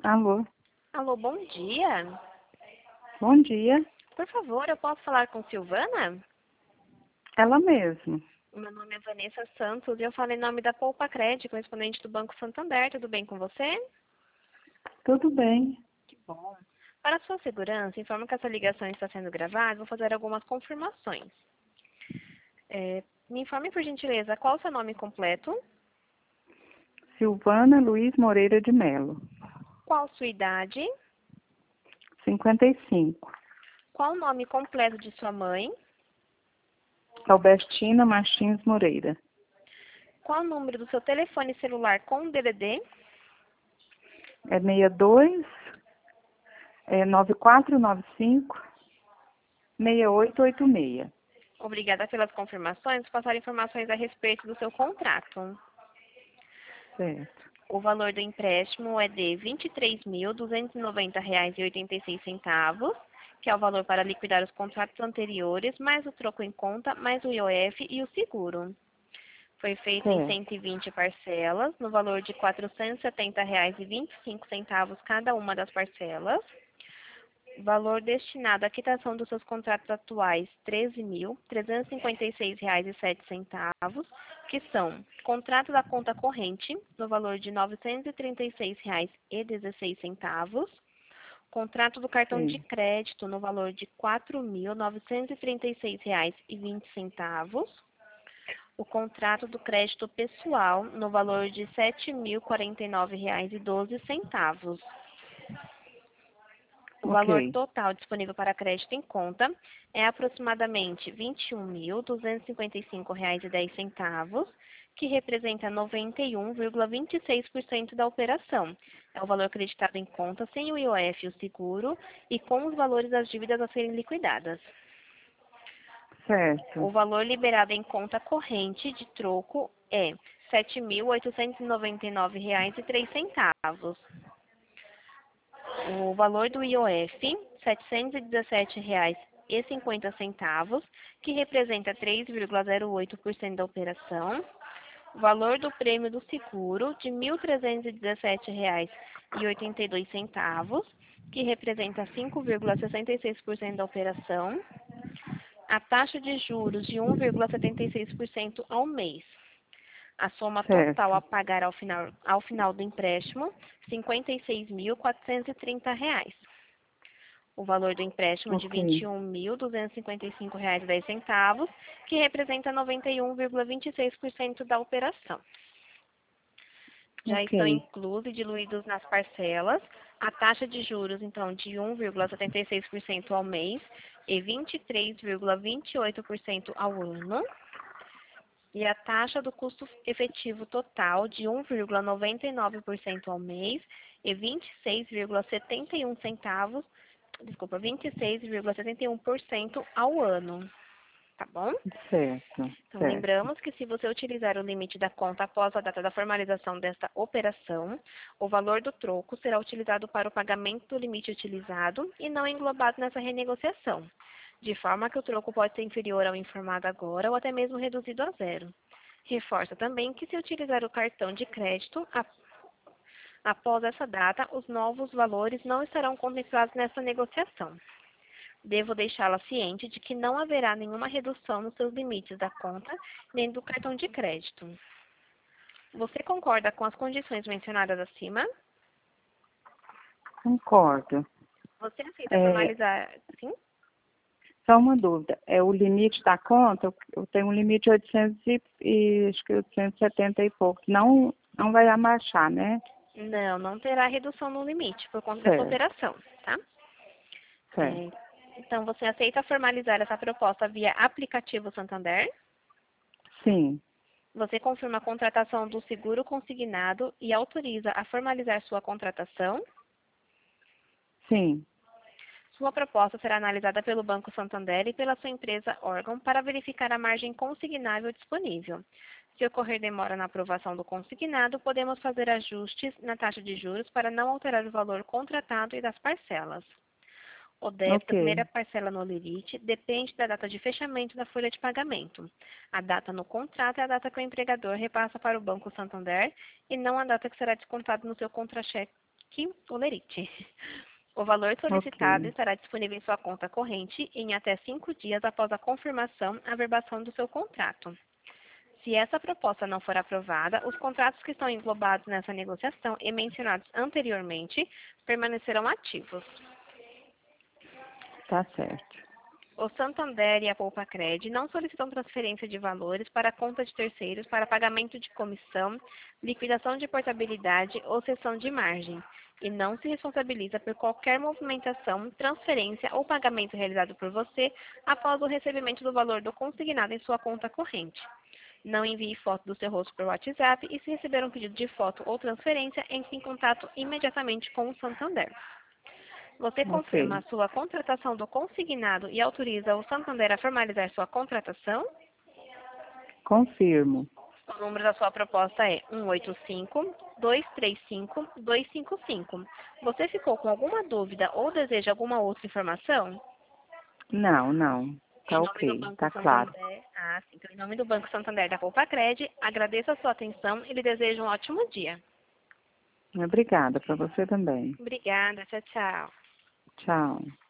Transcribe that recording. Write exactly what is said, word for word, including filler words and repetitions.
Alô, Alô, bom dia. bom dia. Por favor, eu posso falar com Silvana? Ela mesma. Meu nome é Vanessa Santos e eu falo em nome da Poupa Cred, correspondente do Banco Santander. Tudo bem com você? Tudo bem? Que bom. Para sua segurança, informo que essa ligação está sendo gravada. Vou fazer algumas confirmações. É, me informe, por gentileza, qual o seu nome completo? Silvana Luiz Moreira de Melo, Qual sua idade? cinquenta e cinco. Qual o nome completo de sua mãe? Albertina Martins Moreira. Qual o número do seu telefone celular com D D D? É sessenta e dois, é nove quatro nove cinco, seis oito oito seis. Obrigada pelas confirmações. Vou passar informações a respeito do seu contrato. Certo. O valor do empréstimo é de vinte e três mil, duzentos e noventa reais e oitenta e seis centavos, que é o valor para liquidar os contratos anteriores, mais o troco em conta, mais o I O F e o seguro. Foi feito em Certo. cento e vinte parcelas, no valor de quatrocentos e setenta reais e vinte e cinco centavos cada uma das parcelas. Valor destinado à quitação dos seus contratos atuais, treze mil, trezentos e cinquenta e seis reais e sete centavos, que são contrato da conta corrente, no valor de novecentos e trinta e seis reais e dezesseis centavos, contrato do cartão de Sim. crédito, no valor de quatro mil, novecentos e trinta e seis reais e vinte centavos, o contrato do crédito pessoal, no valor de sete mil, quarenta e nove reais e doze centavos. O valor Ok. total disponível para crédito em conta é aproximadamente vinte e um mil, duzentos e cinquenta e cinco reais e dez centavos, que representa noventa e um vírgula vinte e seis por cento da operação. É o valor acreditado em conta sem o I O F e o seguro e com os valores das dívidas a serem liquidadas. Certo. O valor liberado em conta corrente de troco é sete mil, oitocentos e noventa e nove reais e três centavos. O valor do I O F, setecentos e dezessete reais e cinquenta centavos, que representa três vírgula zero oito por cento da operação. O valor do prêmio do seguro, de mil trezentos e dezessete reais e oitenta e dois centavos, que representa cinco vírgula sessenta e seis por cento da operação. A taxa de juros de um vírgula setenta e seis por cento ao mês. A soma total a Certo. pagar ao final, ao final do empréstimo, cinquenta e seis mil, quatrocentos e trinta reais. O valor do empréstimo de vinte Ok. e um mil, duzentos e cinquenta e cinco reais e dez centavos, que representa noventa e um vírgula vinte e seis por cento da operação. Já estão Ok. inclusos e diluídos nas parcelas a taxa de juros, então, de um vírgula setenta e seis por cento ao mês e vinte e três vírgula vinte e oito por cento ao ano. E a taxa do custo efetivo total de um vírgula noventa e nove por cento ao mês e vinte e seis vírgula setenta e um centavos, desculpa, vinte e seis vírgula setenta e um por cento ao ano. Tá bom? Certo. Então, Certo. lembramos que se você utilizar o limite da conta após a data da formalização desta operação, o valor do troco será utilizado para o pagamento do limite utilizado e não englobado nessa renegociação, de forma que o troco pode ser inferior ao informado agora ou até mesmo reduzido a zero. Reforça também que se utilizar o cartão de crédito a- após essa data, os novos valores não estarão contemplados nessa negociação. Devo deixá-la ciente de que não haverá nenhuma redução nos seus limites da conta nem do cartão de crédito. Você concorda com as condições mencionadas acima? Concordo. Você aceita É, formalizar, sim? só uma dúvida. É o limite da conta? Eu eu tenho um limite de oitocentos e, e acho que oitocentos e setenta e pouco. Não, não vai abaixar, né? Não, não terá redução no limite por conta dessa Certo. operação, tá? É, Certo. então, você aceita formalizar essa proposta via aplicativo Santander? Sim. Você confirma a contratação do seguro consignado e autoriza a formalizar sua contratação? Sim. Sua proposta será analisada pelo Banco Santander e pela sua empresa órgão para verificar a margem consignável disponível. Se ocorrer demora na aprovação do consignado, podemos fazer ajustes na taxa de juros para não alterar o valor contratado e das parcelas. O débito da Ok. primeira parcela no limite depende da data de fechamento da folha de pagamento. A data no contrato é a data que o empregador repassa para o Banco Santander e não a data que será descontada no seu contra-cheque K ou Lerite. O valor solicitado Ok. estará disponível em sua conta corrente em até cinco dias após a confirmação e averbação do seu contrato. Se essa proposta não for aprovada, os contratos que estão englobados nessa negociação e mencionados anteriormente permanecerão ativos. Tá certo. O Santander e a Poupa-Cred não solicitam transferência de valores para a conta de terceiros para pagamento de comissão, liquidação de portabilidade ou cessão de margem, e não se responsabiliza por qualquer movimentação, transferência ou pagamento realizado por você após o recebimento do valor do consignado em sua conta corrente. Não envie foto do seu rosto por WhatsApp e, se receber um pedido de foto ou transferência, entre em contato imediatamente com o Santander. Você confirma Ok. a sua contratação do consignado e autoriza o Santander a formalizar sua contratação? Confirmo. O número da sua proposta é um oito cinco, dois três cinco, dois cinco cinco. Você ficou com alguma dúvida ou deseja alguma outra informação? Não, não. Em Tá nome do ok. Banco Tá claro. Santander, ah, sim. Então, em nome do Banco Santander da Poupa-Cred, agradeço a sua atenção e lhe desejo um ótimo dia. Obrigada para você também. Obrigada, tchau, tchau. Tchau.